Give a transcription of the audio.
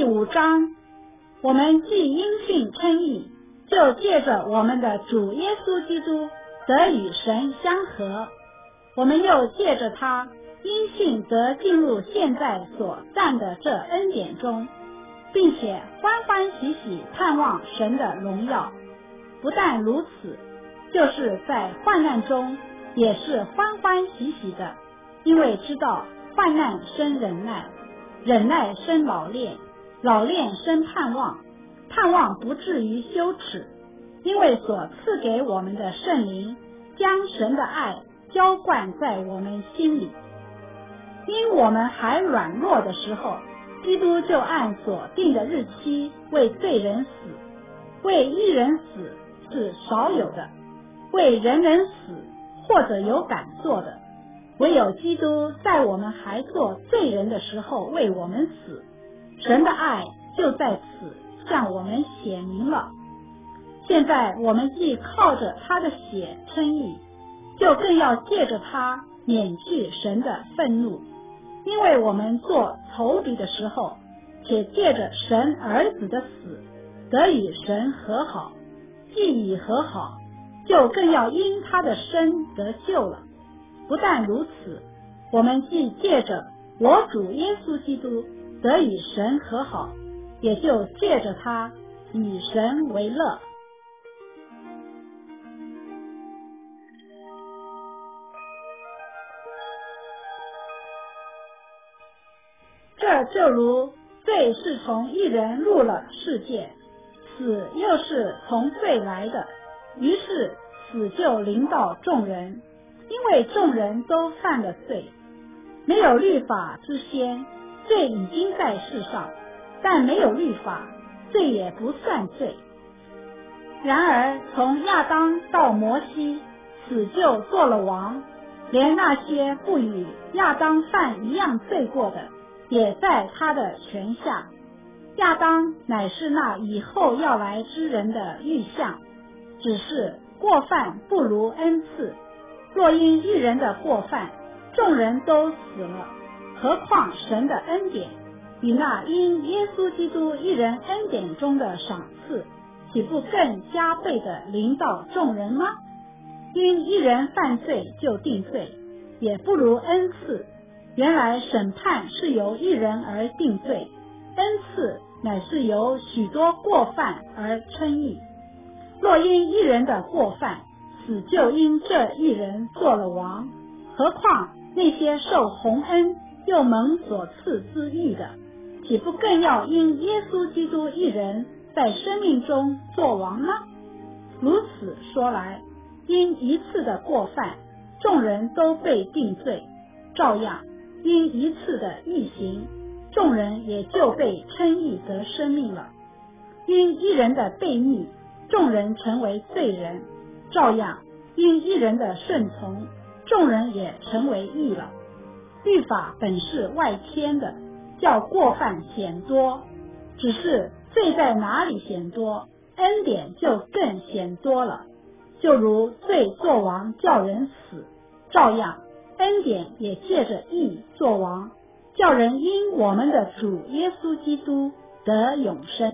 第5章，我们既因信称义，就借着我们的主耶稣基督得与神相合，我们又借着他因信得进入现在所占的这恩典中，并且欢欢喜喜盼望神的荣耀。不但如此，就是在患难中也是欢欢喜喜的，因为知道患难生忍耐，忍耐生老练，老练生盼望，盼望不至于羞耻，因为所赐给我们的圣灵将神的爱浇灌在我们心里。因我们还软弱的时候，基督就按所定的日期为罪人死，为义人死是少有的，为人人死或者有敢做的，唯有基督在我们还做罪人的时候为我们死，神的爱就在此向我们显明了。现在我们既靠着他的血称义，就更要借着他免去神的愤怒，因为我们做仇敌的时候，且借着神儿子的死得与神和好，既已和好，就更要因他的生得救了。不但如此，我们既借着我主耶稣基督得与神和好，也就借着他以神为乐。这就如罪是从一人入了世界，死又是从罪来的，于是死就临到众人，因为众人都犯了罪。没有律法之先，罪已经在世上，但没有律法，罪也不算罪。然而从亚当到摩西，死就做了王，连那些不与亚当犯一样罪过的，也在他的权下。亚当乃是那以后要来之人的预像，只是过犯不如恩赐。若因一人的过犯，众人都死了，何况神的恩典与那因耶稣基督一人恩典中的赏赐，岂不更加倍的临到众人吗？因一人犯罪就定罪，也不如恩赐。原来审判是由一人而定罪，恩赐乃是由许多过犯而称义。若因一人的过犯，死就因这一人做了王，何况那些受洪恩又蒙所赐之义的，岂不更要因耶稣基督一人在生命中做王呢？如此说来，因一次的过犯，众人都被定罪，照样因一次的义行，众人也就被称义得生命了。因一人的悖逆，众人成为罪人，照样因一人的顺从，众人也成为义了。律法本是外添的，叫过犯显多，只是罪在哪里显多，恩典就更显多了。就如罪作王叫人死，照样恩典也借着义作王，叫人因我们的主耶稣基督得永生。